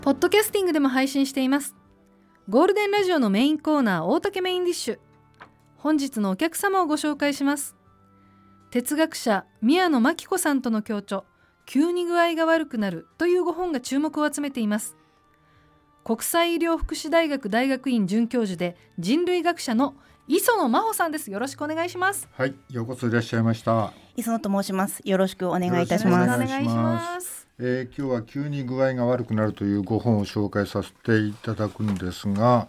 ポッドキャスティングでも配信しています。ゴールデンラジオのメインコーナー、大竹メインディッシュ。本日のお客様をご紹介します。哲学者宮野真紀子さんとの共著、急に具合が悪くなるというご本が注目を集めています。国際医療福祉大学大学院准教授で人類学者の磯野真帆さんです。よろしくお願いします。 はい、ようこそいらっしゃいました。 磯野と申します。よろしくお願いいたします。 よろしくお願いします。 今日は急に具合が悪くなるというご本を紹介させていただくんですが、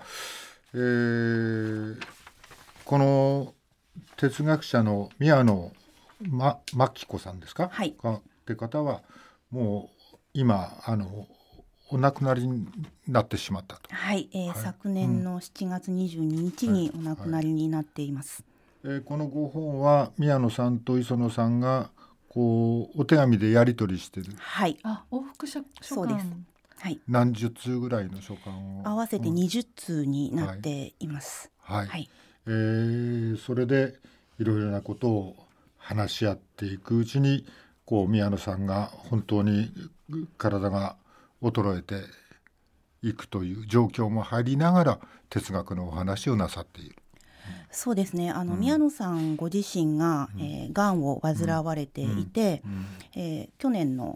この哲学者の宮野真紀子さんですか、 はい、 って方はもう今お亡くなりになってしまったと。 はい、昨年の7月22日にお亡くなりになっています。 このご本は宮野さんと磯野さんがこうお手紙でやり取りしてる。 はい。 往復書そうです。はい。 何十通ぐらいの書簡を合わせて20通になっています。 はい。 はい。 それでいろいろなことを話し合っていくうちに、こう宮野さんが本当に体が衰えていくという状況も入りながら哲学のお話をなさっている。 そうですね。宮野さんご自身が、がんを患われていて、去年の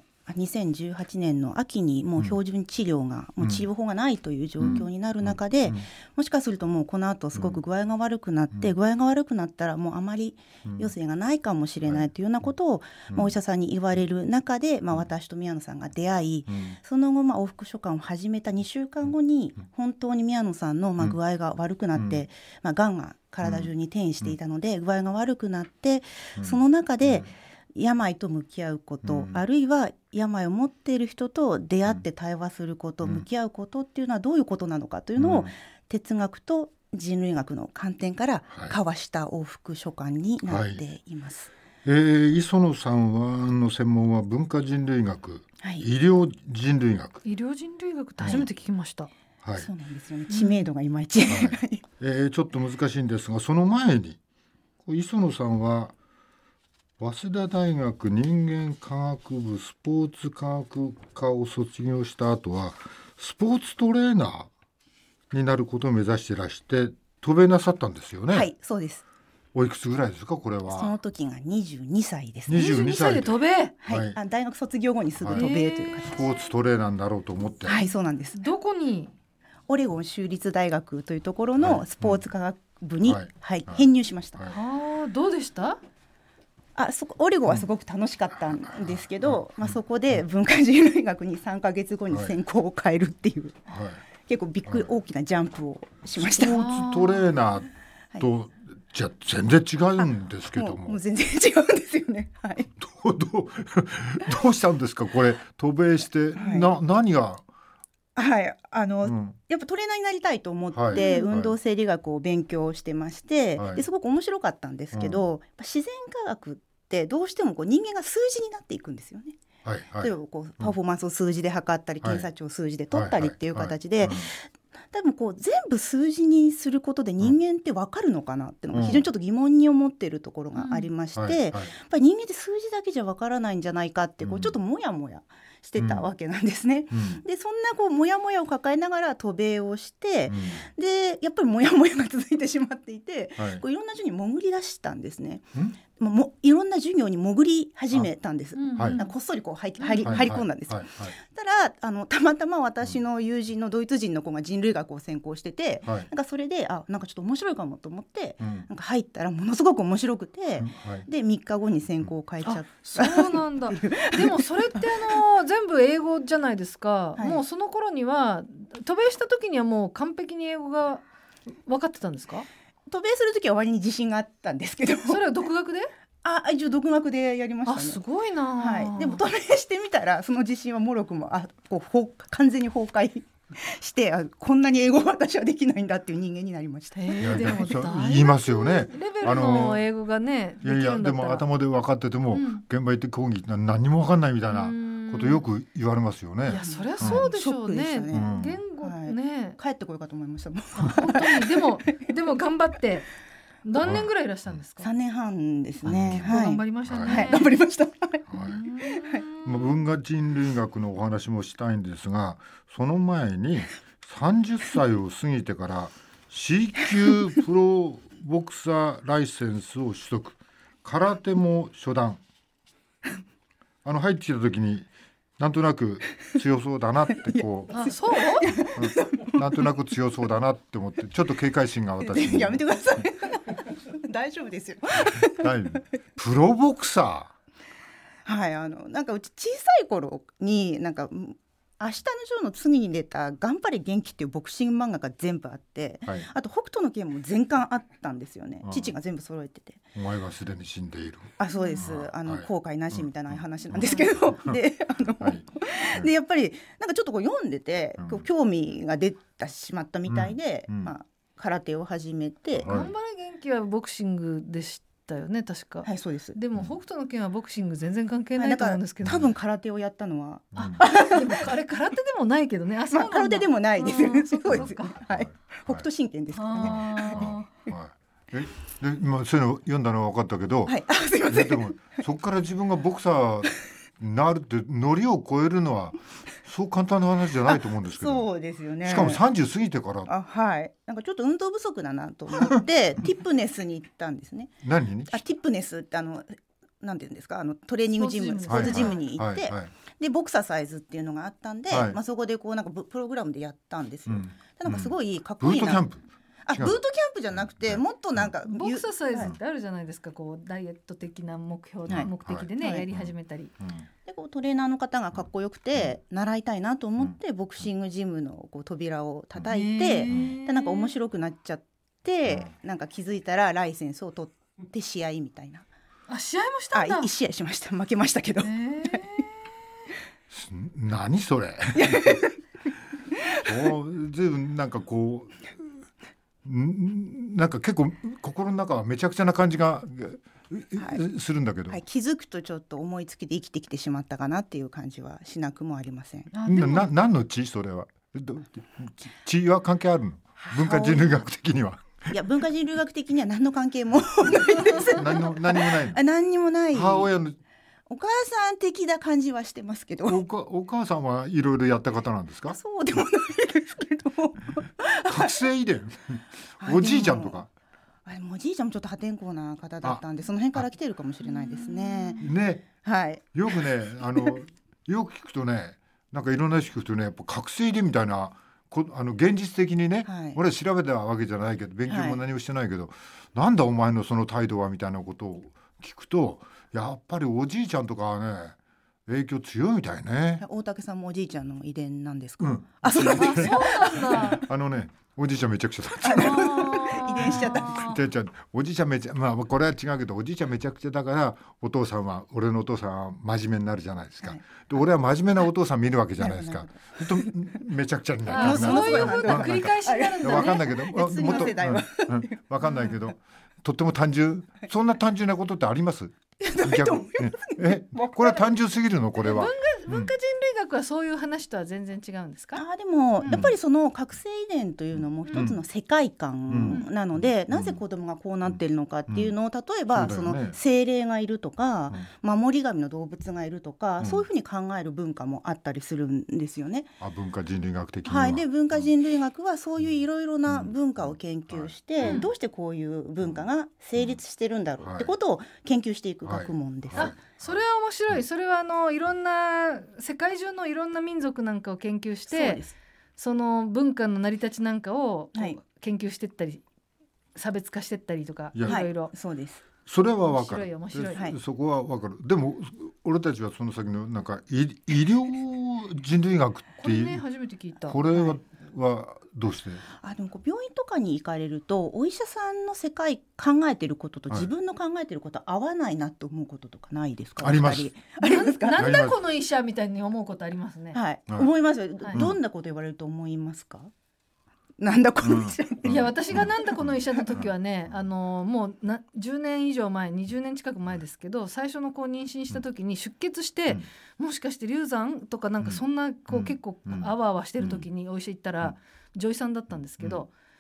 2018年の秋にもう標準治療が、もう治療法がないという状況になる中で、もしかするともうこの後すごく具合が悪くなって、具合が悪くなったらもうあまり余生がないかもしれないというようなことを、お医者さんに言われる中で、私と宮野さんが出会い、その後往復書簡を始めた2週間後に本当に宮野さんの具合が悪くなって、がんが体中に転移していたので具合が悪くなって、その中で病と向き合うこと、あるいは病を持っている人と出会って対話すること、向き合うことっていうのはどういうことなのかというのを、哲学と人類学の観点から交わした往復書簡になっています。 磯野さんの専門は文化人類学、医療人類学。 医療人類学って初めて聞きました。 そうなんですよね。知名度がいまいち、 ちょっと難しいんですが、その前に磯野さんは早稲田大学人間科学部スポーツ科学科を卒業した後はスポーツトレーナーになることを目指していらして渡米なさったんですよね。 はい、そうです。 おいくつぐらいですか、これは。 その時が22歳ですね。 22歳で渡米、 大学卒業後にすぐ渡米という形、 スポーツトレーナーになろうと思って。 はい、そうなんです。 どこに？ オレゴン州立大学というところのスポーツ科学部に、編入しました。 どうでした？ オレゴンはすごく楽しかったんですけど、そこで文化人類学に3ヶ月後に専攻を変えるっていう、結構大きなジャンプをしました。 スポーツトレーナーと、じゃ全然違うんですけども。 もう全然違うんですよね。 どうしたんですか、これ渡米して、何が。 やっぱトレーナーになりたいと思って、運動生理学を勉強してまして、ですごく面白かったんですけど、自然科学ってどうしても人間が数字になっていくんですよね。例えばパフォーマンスを数字で測ったり、検査値を数字で取ったりっていう形で、多分全部数字にすることで人間って分かるのかなっていうのが非常にちょっと疑問に思っているところがありまして、やっぱり人間って数字だけじゃ分からないんじゃないかってちょっとモヤモヤしてたわけなんですね。でそんなモヤモヤを抱えながら渡米をして、でやっぱりモヤモヤが続いてしまっていて、いろんな授業に潜り出したんですね。いろんな授業に潜り始めたんです。こっそり入り込んだんです。たらたまたま私の友人のドイツ人の子が人類学を専攻してて、それでちょっと面白いかもと思って、入ったらものすごく面白くて、で3日後に専攻を変えちゃった。 そうなんだ。でもそれって全部英語じゃないですか。もうその頃には渡米した時にはもう完璧に英語が分かってたんですか？ 渡米する時は割に自信があったんですけど。 それは独学で？ 一応独学でやりましたね。 すごいな。 でも渡米してみたらその自信はもろくも完全に崩壊してこんなに英語私はできないんだっていう人間になりました。 でも言いますよね。 レベルの英語がね、できるんだったら。 でも頭で分かってても、現場行って講義何にも分かんないみたいなことよく言われますよね。 いやそりゃそうでしょうね。言語ね、 帰ってこようかと思いました。 本当にでも頑張って何年ぐらいいらっしゃるんですか？ 3年半ですね。 結構頑張りましたね。 はい、頑張りました。はい、 文化人類学のお話もしたいんですが、その前に30歳を過ぎてから C 級プロボクサーライセンスを取得、空手も初段。入ってきた時になんとなく強そうだなってこうあ、そう？ なんとなく強そうだなって思って、ちょっと警戒心が私にやめてください。大丈夫ですよ。 プロボクサー、はい、なんかうち小さい頃になんか明日のジョーの次に出た頑張れ元気っていうボクシング漫画が全部あって、はい、あと北斗の拳も全巻あったんですよね。父が全部揃えてて、 お前はすでに死んでいる。 あ、そうです。後悔なしみたいな話なんですけど、ででやっぱりなんかちょっとこう読んでて、こう興味が出てしまったみたいで、空手を始めて、 頑張れ元気はボクシングでしたよね、確か。 はい、そうです。 でも北斗の拳はボクシング全然関係ないと思うんですけど、 多分空手をやったのは、 でもあれ空手でもないけどね。 空手でもないですよね。そうですよね。はい、北斗神拳ですからね。 今そういうの読んだのは分かったけど、 はい、すいません。 でもそこから自分がボクサーになるってノリを超えるのはそう簡単な話じゃないと思うんですけど。 そうですよね。 しかも30過ぎてから。 はい。なんかちょっと運動不足だなと思ってティップネスに行ったんですね。 何に？ ティップネスってなんていうんですか、トレーニングジム、スポーツジムに行って、でボクササイズっていうのがあったんで、そこでこうなんかプログラムでやったんですよ。なんかすごいかっこいいな。 ブートキャンプ。 ブートキャンプじゃなくて、もっとなんかボクササイズってあるじゃないですか、こうダイエット的な目的でね、やり始めたり、 でこうトレーナーの方がかっこよくて習いたいなと思って、ボクシングジムのこう扉を叩いて、でなんか面白くなっちゃって、なんか気づいたらライセンスを取って試合みたいな。 あ、試合もしたんだ。 1試合しました。負けましたけど。 何それ。随分なんかこうなんか結構心の中はめちゃくちゃな感じが、するんだけど、 気づくとちょっと思いつきで生きてきてしまったかなっていう感じはしなくもありません。 何の血？それは血は関係あるの？文化人類学的には。 いや、文化人類学的には何の関係もないです。 何にもないの？ 何にもない。 母親のお母さん的な感じはしてますけど。 お母さんはいろいろやった方なんですか？ そうでもないですけど。 覚醒遺伝。おじいちゃんとか。 おじいちゃんもちょっと破天荒な方だったんで、その辺から来てるかもしれないですね。 ね、 はい。 よくね、よく聞くとね、なんかいろんな人聞くとね、やっぱ覚醒遺伝みたいな現実的にね、俺は調べたわけじゃないけど、勉強も何もしてないけど、なんだお前のその態度はみたいなことを聞くと、やっぱりおじいちゃんとかはね、影響強いみたいね。 大竹さんもおじいちゃんの遺伝なんですか？ そうなんだ。 おじいちゃんめちゃくちゃだった。 遺伝しちゃったんです。 おじいちゃんこれは違うけど、おじいちゃんめちゃくちゃだから、俺のお父さんは真面目になるじゃないですか。で俺は真面目なお父さん見るわけじゃないですか。めちゃくちゃになる。 そういう風な繰り返しになるんだね。 わかんないけど、もっとわかんないけど、とっても単純。そんな単純なことってあります？これは単純すぎるの？これは文化人類学はそういう話とは全然違うんですか？ でもやっぱりその覚醒遺伝というのも一つの世界観なので、なぜ子供がこうなっているのかっていうのを、例えばその精霊がいるとか、守り神の動物がいるとか、そういうふうに考える文化もあったりするんですよね。 文化人類学的には。 で文化人類学はそういういろいろな文化を研究して、どうしてこういう文化が成立してるんだろうってことを研究していく学問です。 それは面白い。それはいろんな世界中のいろんな民族なんかを研究して、その文化の成り立ちなんかを研究していったり、差別化していったりとか、いろいろ。 そうです。 それは分かる。 面白い。 そこは分かる。でも俺たちはその先のなんか医療人類学っていう、 これね、初めて聞いた。 これはどうして？ でも病院とかに行かれると、お医者さんの世界考えてることと自分の考えてること合わないなと思うこととかないですか？ あります。 なんだこの医者みたいに思うことありますね。 思います。どんなこと言われると思いますか？なんだこの医者。 いや、私がなんだこの医者の時はね、もう10年以上前、20年近く前ですけど、最初の妊娠した時に出血して、もしかして流産とかなんかそんな結構あわあわしてる時にお医者行ったら女医さんだったんですけど、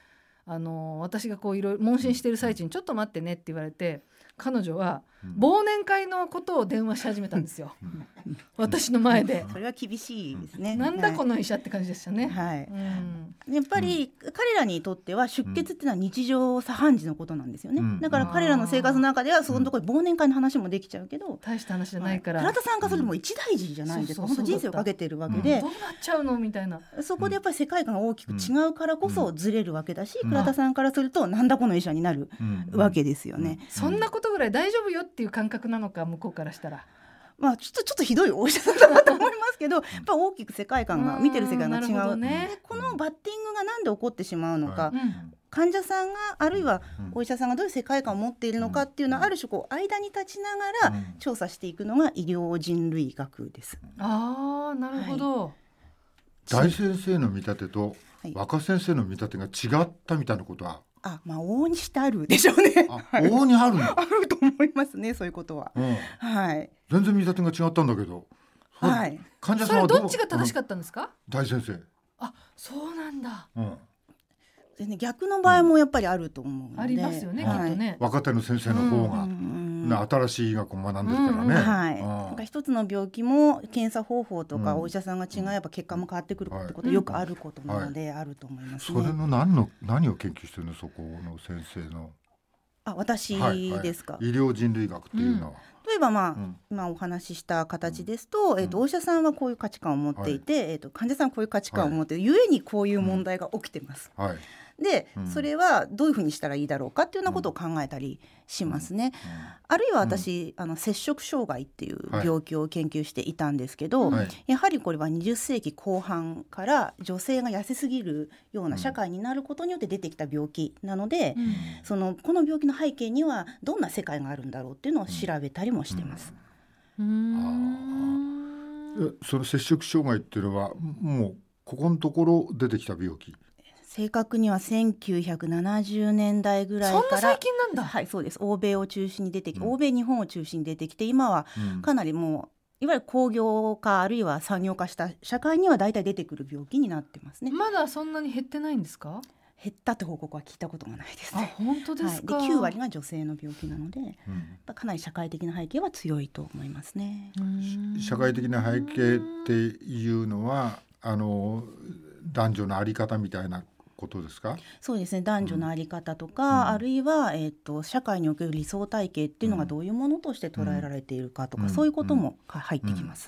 私がこういろいろ問診している最中にちょっと待ってねって言われて、彼女は忘年会のことを電話し始めたんですよ私の前で。 それは厳しいですね。 なんだこの医者って感じでしたね。 はい、やっぱり彼らにとっては出血っていうのは日常茶飯事のことなんですよね。だから彼らの生活の中ではそのところ忘年会の話もできちゃうけど、 大した話じゃないから、 倉田さんからそれも一大事じゃないですか。本当人生をかけてるわけで、 どうなっちゃうのみたいな、 そこでやっぱり世界観が大きく違うからこそずれるわけだし、倉田さんからするとなんだこの医者になるわけですよね。 そんなことぐらい大丈夫よっていう感覚なのか、向こうからしたら。 ちょっとひどいお医者さんだなと思いますけどやっぱ大きく世界観が見てる世界が違う、でこのバッティングがなんで起こってしまうのか、患者さんがあるいはお医者さんがどういう世界観を持っているのかっていうのはある種こう間に立ちながら調査していくのが医療人類学です。 なるほど、 大先生の見立てと若先生の見立てが違ったみたいなことは、 往々にしてあるでしょうね。 往々にあるのあると思いますね、そういうことは。 全然見立てが違ったんだけど、患者さんはそれどっちが正しかったんですか？ 大先生。 そうなんだ。 逆の場合もやっぱりあると思うので、 ありますよね、きっとね。 若手の先生の方が新しい医学を学んでるからね。 なんか一つの病気も検査方法とかお医者さんが違えば結果も変わってくるってことよくあることなので、あると思いますね。 それの何を研究してるの、そこの先生の。 私ですか？ 医療人類学っていうのは、 例えば今お話しした形ですと、お医者さんはこういう価値観を持っていて、患者さんはこういう価値観を持っている、ゆえにこういう問題が起きてます。で、それはどういうふうにしたらいいだろうかっていうようなことを考えたりしますね。あるいは私、摂食障害っていう病気を研究していたんですけど、やはりこれは20世紀後半から女性が痩せすぎるような社会になることによって出てきた病気なので、この病気の背景にはどんな世界があるんだろうっていうのを調べたりもしてます。 その摂食障害っていうのはもうここのところ出てきた病気？ 正確には1970年代ぐらいから。 そんな最近なんだ。 はい、そうです。欧米を中心に出てきて、欧米日本を中心に出てきて、今はかなりもういわゆる工業化あるいは産業化した社会には大体出てくる病気になってますね。 まだそんなに減ってないんですか？ 減ったって報告は聞いたことがないですね。 本当ですか？ で9割が女性の病気なので、かなり社会的な背景は強いと思いますね。 社会的な背景っていうのは男女の在り方みたいなことですか？そうですね、男女の在り方とか、あるいは、社会における理想体系っていうのがどういうものとして捉えられているかとか、そういうことも入ってきます。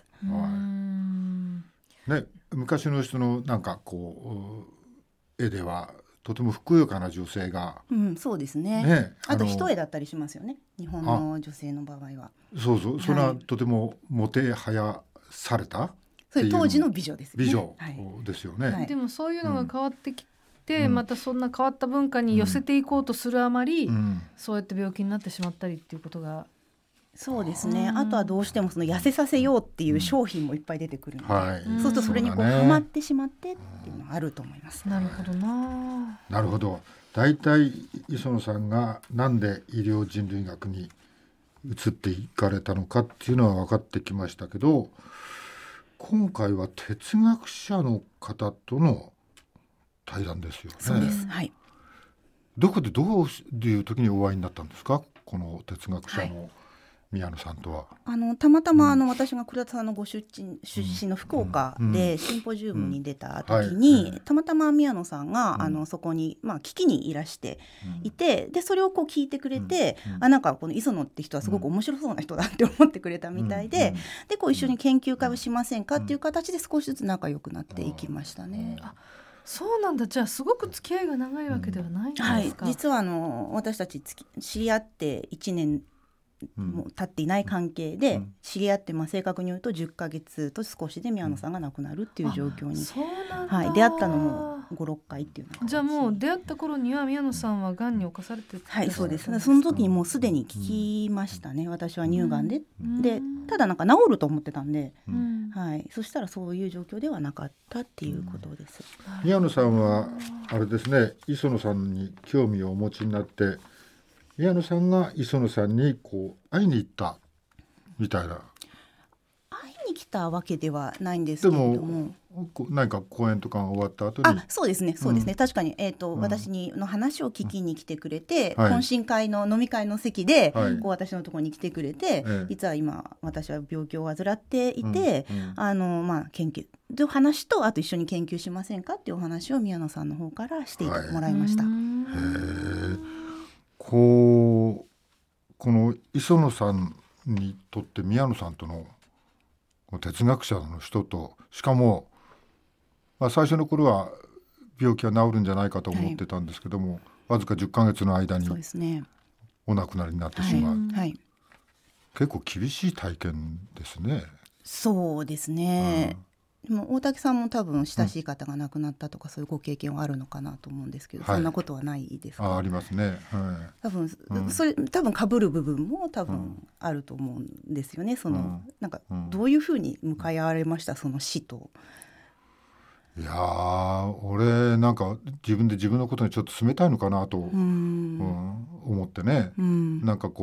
昔の人のなんかこう絵ではとてもふくよかな女性が、 そうですね。あと一重だったりしますよね、日本の女性の場合は。そうそれはとてももてはやされたっていう当時の美女ですよね。美女ですよね。 でもそういうのが変わってきて、またそんな変わった文化に寄せていこうとするあまり、そうやって病気になってしまったりっていうことが。 そうですね。あとはどうしてもその痩せさせようっていう商品もいっぱい出てくるので、そうするとそれにはまってしまってっていうのがあると思います。 なるほどな。 なるほど。だいたい磯野さんがなんで医療人類学に移っていかれたのかっていうのは分かってきましたけど、今回は哲学者の方との対談ですよね。 そうです。はい。 どこでどういう時にお会いになったんですか、この哲学者の宮野さんとは。 たまたま私が倉田さんのご出身の福岡でシンポジウムに出た時に、たまたま宮野さんがそこに聞きにいらしていて、でそれをこう聞いてくれて、なんかこの磯野って人はすごく面白そうな人だって思ってくれたみたいで、でこう一緒に研究会をしませんかっていう形で少しずつ仲良くなっていきましたね。 そうなんだ。じゃあすごく付き合いが長いわけではないんですか？ 実は私たち知り合って1年もう経っていない関係で、知り合って正確に言うと10ヶ月と少しで宮野さんが亡くなるっていう状況に、出会ったのも 5,6 回っていうの。 じゃあもう出会った頃には宮野さんはがんに侵されてた。そうです。その時にもうすでに聞きましたね。私は乳がんで、ただなんか治ると思ってたんで、そしたらそういう状況ではなかったっていうことです。 宮野さんはあれですね、磯野さんに興味をお持ちになって、宮野さんが磯野さんにこう会いに行ったみたいな。 会いに来たわけではないんですけれども、 何か講演とかが終わった後に。 そうですね、確かに、私の話を聞きに来てくれて、懇親会の飲み会の席で、私のところに来てくれて、実は今私は病気を患っていて、研究の話と、あと一緒に研究しませんかっていうお話を宮野さんの方からしてもらいました。 この磯野さんにとって宮野さんとの哲学者の人と、しかも最初の頃は病気は治るんじゃないかと思ってたんですけども、わずか10ヶ月の間にお亡くなりになってしまう、結構厳しい体験ですね。 そうですね、でも大竹さんも多分親しい方が亡くなったとか、そういうご経験はあるのかなと思うんですけど、そんなことはないですか？ ありますね、 多分被る部分も多分あると思うんですよね。なんかどういうふうに向かい合われました、その死と。 いや俺なんか自分で自分のことにちょっと冷たいのかなと、思ってね、なんか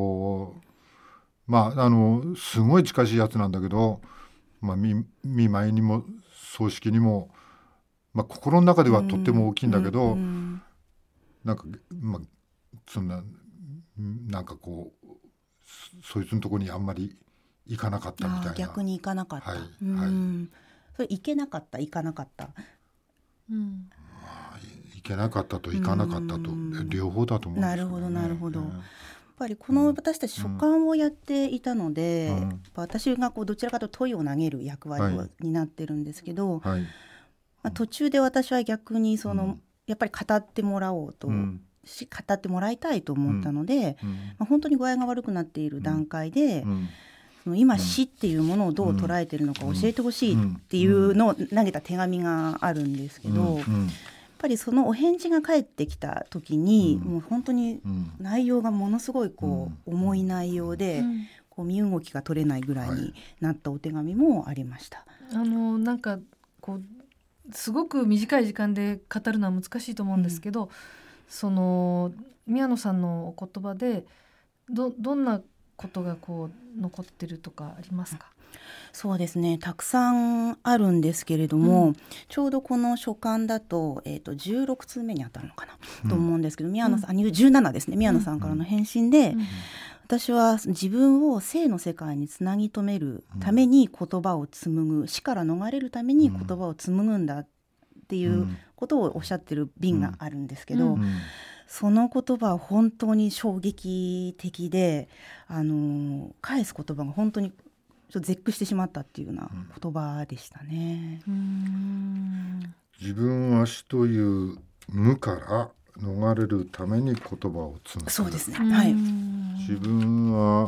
すごい近しいやつなんだけど、見舞いにも葬式にも、心の中ではとっても大きいんだけど、なんかそんななんかそいつのところにあんまり行かなかったみたいな。 逆に行かなかった。それ行けなかった、行かなかった。行けなかったと行かなかったと、両方だと思うんですよね。 なるほど。やっぱり私たち書簡をやっていたので、私がどちらかというと問いを投げる役割を担ってるんですけど、途中で私は逆にやっぱり語ってもらおうと、語ってもらいたいと思ったので、本当に具合が悪くなっている段階で、今死っていうものをどう捉えているのか教えてほしいっていうのを投げた手紙があるんですけど、やっぱりそのお返事が返ってきた時に、もう本当に内容がものすごい重い内容で、身動きが取れないぐらいになったお手紙もありました。 なんかすごく短い時間で語るのは難しいと思うんですけど、宮野さんのお言葉でどんなことが残ってるとかありますか？ そうですね、たくさんあるんですけれども、ちょうどこの書簡だと、16通目にあたるのかな、と思うんですけど、宮野さん、17ですね、宮野さんからの返信で、私は自分を生の世界につなぎ止めるために言葉を紡ぐ、死から逃れるために言葉を紡ぐんだっていうことをおっしゃってる便があるんですけど、その言葉は本当に衝撃的で、返す言葉が本当にちょっと絶句してしまったっていうような言葉でしたね。 自分は死という無から逃れるために言葉を紡ぐ。 そうですね、 自分は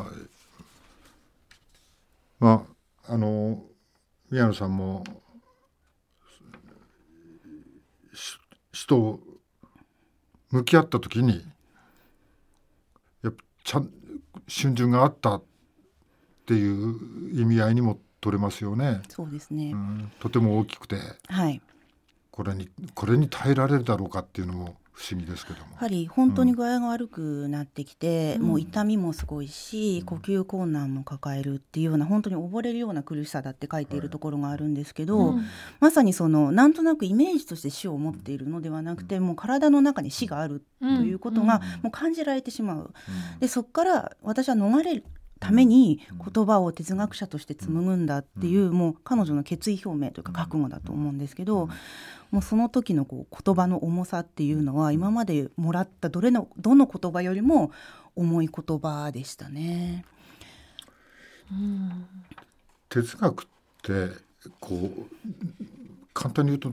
宮野さんも死と向き合った時にやっぱ春巡があったっていう意味合いにも取れますよね。 そうですね、 とても大きくて、これに耐えられるだろうかっていうのも不思議ですけども、 やはり本当に具合が悪くなってきて、もう痛みもすごいし、呼吸困難も抱えるっていうような、本当に溺れるような苦しさだって書いているところがあるんですけど、まさになんとなくイメージとして死を持っているのではなくて、もう体の中に死があるということがもう感じられてしまう。でそこから私は逃れるために言葉を哲学者として紡ぐんだっていう、もう彼女の決意表明というか覚悟だと思うんですけど、もうその時の言葉の重さっていうのは、今までもらったどの言葉よりも重い言葉でしたね。 哲学って簡単に言うと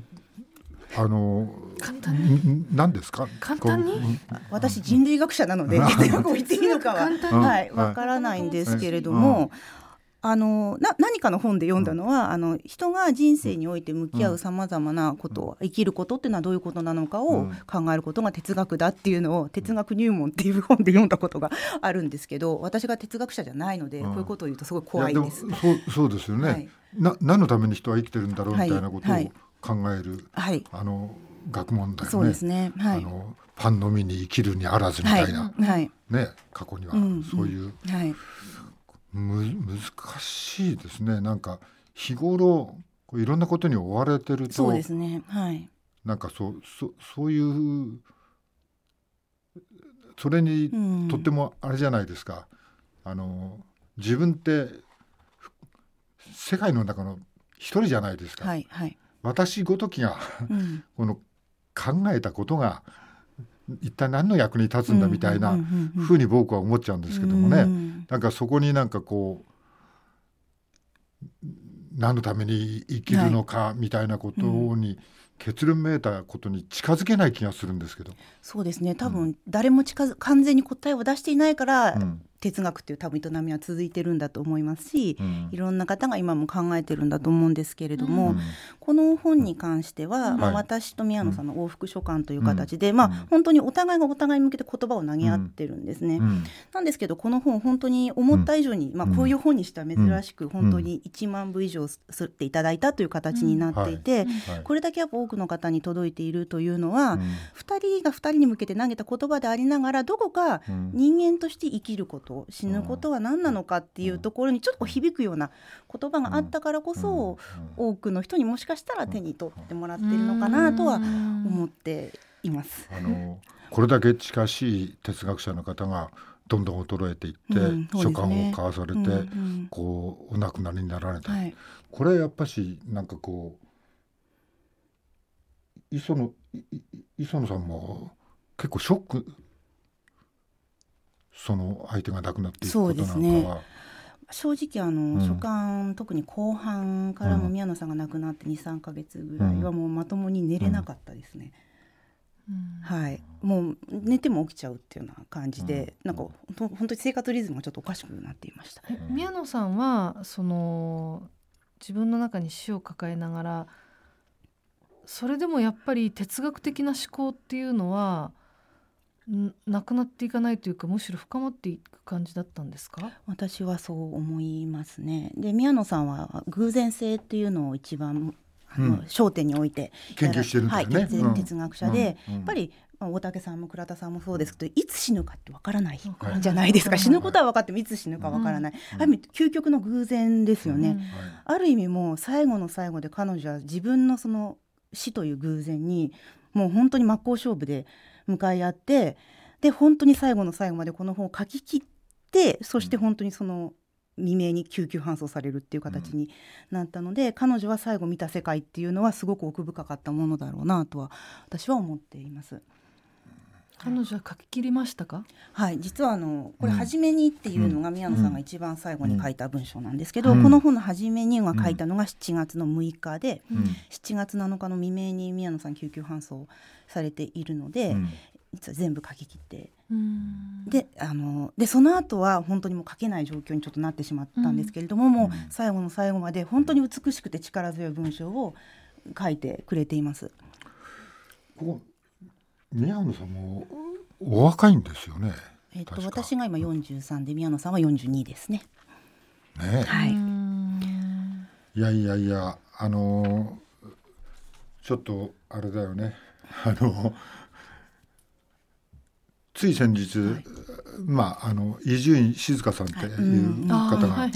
何ですか？ 簡単に私人類学者なので言っていいのかはわからないんですけれども、何かの本で読んだのは、人が人生において向き合うさまざまなこと、生きることっていうのはどういうことなのかを考えることが哲学だっていうのを、哲学入門っていう本で読んだことがあるんですけど、私が哲学者じゃないので、こういうことを言うとすごい怖いです。 そうですよね、何のために人は生きてるんだろうみたいなことを考える、学問だよね。 そうですね、 パンのみに生きるにあらずみたいな、過去にはそういう、難しいですね。なんか日頃いろんなことに追われてると、 そうですね、はい、 なんかそういうそれにとってもあれじゃないですか、自分って世界の中の一人じゃないですか、 はいはい、 私ごときがこの考えたことが一体何の役に立つんだみたいなふうに僕は思っちゃうんですけどもね、なんかそこになんかこう何のために生きるのかみたいなことに結論めいたことに近づけない気がするんですけど。 そうですね、多分誰も完全に答えを出していないから、哲学っていう多分営みは続いてるんだと思いますし、いろんな方が今も考えてるんだと思うんですけれども、この本に関しては、私と宮野さんの往復書簡という形で、本当にお互いがお互いに向けて言葉を投げ合ってるんですね、なんですけどこの本本当に思った以上に、こういう本にしては珍しく本当に1万部以上刷っていただいたという形になっていて、これだけやっぱ多くの方に届いているというのは、2人が2人に向けて投げた言葉でありながら、どこか人間として生きること、死ぬことは何なのかっていうところにちょっと響くような言葉があったからこそ、多くの人にもしかしたら手に取ってもらっているのかなとは思っています。 これだけ近しい哲学者の方がどんどん衰えていって、書簡を交わされて、こうお亡くなりになられた、これやっぱしなんかこう磯野さんも結構ショック、その相手が亡くなっていくことなんかは。そうですね、 正直書簡、特に後半からも宮野さんが亡くなって 2,3 ヶ月ぐらいはもうまともに寝れなかったですね、はい、もう寝ても起きちゃうっていうような感じで、なんか本当に生活リズムがちょっとおかしくなっていました。 宮野さんは自分の中に死を抱えながら、それでもやっぱり哲学的な思考っていうのはなくなっていかないというか、むしろ深まっていく感じだったんですか？ 私はそう思いますね。で、宮野さんは偶然性っていうのを一番焦点に置いて研究してるんですね、 哲学者で、やっぱり大竹さんも倉田さんもそうですけど、いつ死ぬかってわからないじゃないですか、死ぬことは分かってもいつ死ぬかわからない、ある意味究極の偶然ですよね、ある意味もう最後の最後で彼女は自分のその死という偶然にもう本当に真っ向勝負で向かい合って、で本当に最後の最後までこの本を書き切って、そして本当にその未明に救急搬送されるっていう形になったので、彼女は最後見た世界っていうのはすごく奥深かったものだろうなとは私は思っています。 彼女は書き切りましたか？ はい、実はこれ初めにっていうのが宮野さんが一番最後に書いた文章なんですけど、この本の初めには書いたのが7月の6日で、7月7日の未明に宮野さん救急搬送されているので、実は全部書き切って、でその後は本当にもう書けない状況にちょっとなってしまったんですけれども、もう最後の最後まで本当に美しくて力強い文章を書いてくれています。 宮野さんもお若いんですよね。 私が今43で宮野さんは42ですね。はい。 いやちょっとあれだよね。つい先日、伊集院静香さんっていう方が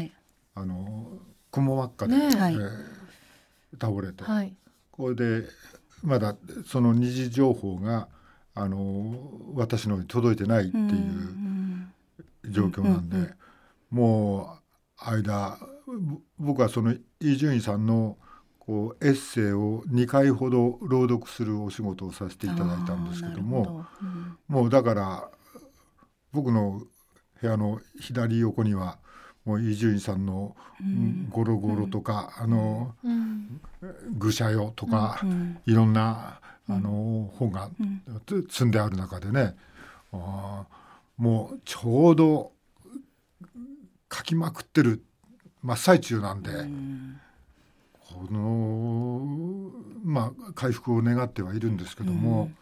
くも膜下で、倒れて、これでまだその二次情報が私のに届いてないっていう状況なんで、もう僕はその伊集院さんのこうエッセイを2回ほど朗読するお仕事をさせていただいたんですけども、もうだから僕の部屋の左横にはもう伊集院さんのゴロゴロとか、愚者よとか、いろんな本が積んである中でね、もうちょうど書きまくってる真っ最中なんで、この回復を願ってはいるんですけども、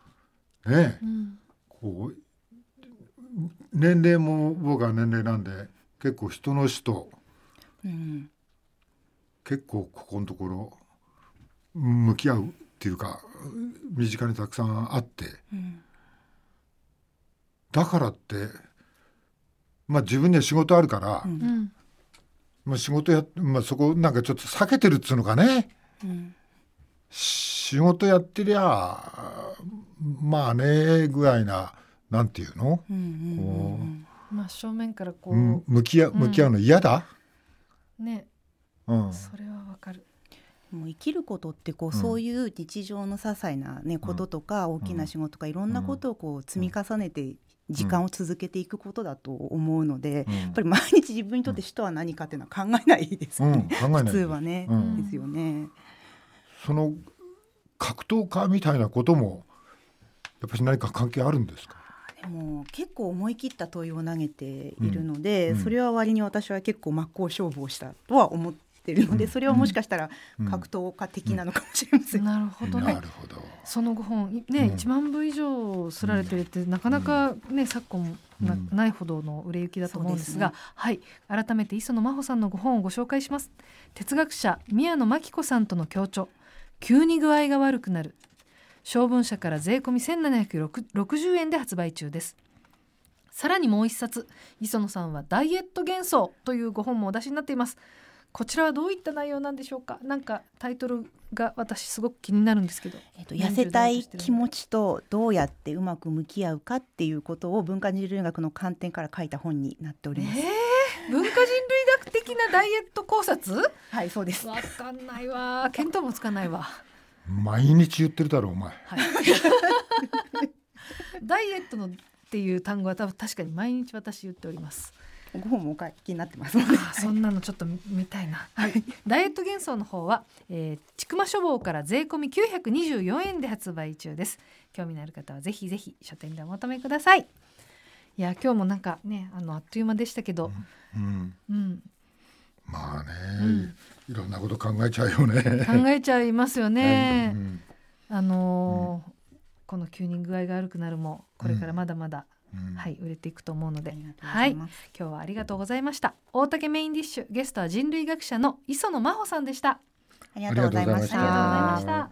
こう年齢も僕は年齢なんで結構人の死と、結構ここのところ向き合うっていうか身近にたくさんあって、だからって自分には仕事あるから、 仕事そこなんかちょっと避けてるっつうのかね、仕事やってりゃまあねぐらいな、なんていうの、 正面からこう向き合うの嫌だ、 ね、それはわかる。 もう生きることってそういう日常の些細な、こととか大きな仕事とかいろんなことを積み重ねて時間を続けていくことだと思うので、やっぱり毎日自分にとって死とは何かっていうのは考えないですよね、普通はね、ですよね。 その格闘家みたいなこともやっぱり何か関係あるんですか？ でも結構思い切った問いを投げているので、それは割に私は結構真っ向勝負をしたとは思ってるので、それはもしかしたら格闘家的なのかもしれません。 なるほどね。その5本1万部以上刷られてるってなかなか昨今ないほどの売れ行きだと思うんですが、改めて磯野真帆さんの5本をご紹介します。哲学者宮野真紀子さんとの共著、急に具合が悪くなる。小文社から税込み1760円で発売中です。さらにもう一冊、磯野さんはダイエット幻想という5本もお出しになっています。こちらはどういった内容なんでしょうか？なんかタイトルが私すごく気になるんですけど、 痩せたい気持ちとどうやってうまく向き合うかっていうことを文化人類学の観点から書いた本になっております。 文化人類学的なダイエット考察？ はい、そうです。 わかんないわ、見当もつかないわ。 毎日言ってるだろうお前、 ダイエットのっていう単語は確かに毎日私言っております。 ご本もお書きになってますので、 そんなのちょっと見たいな、ダイエット幻想の方は、ちくま書房から税込み924円で発売中です。興味のある方はぜひぜひ書店でお求めください。いや今日もなんかねあっという間でしたけど、 まあね、いろんなこと考えちゃうよね。 考えちゃいますよね、この急に具合が悪くなるもこれからまだまだ、売れていくと思うので、今日はありがとうございました。大竹メインディッシュ、ゲストは人類学者の磯野真帆さんでした。 ありがとうございました。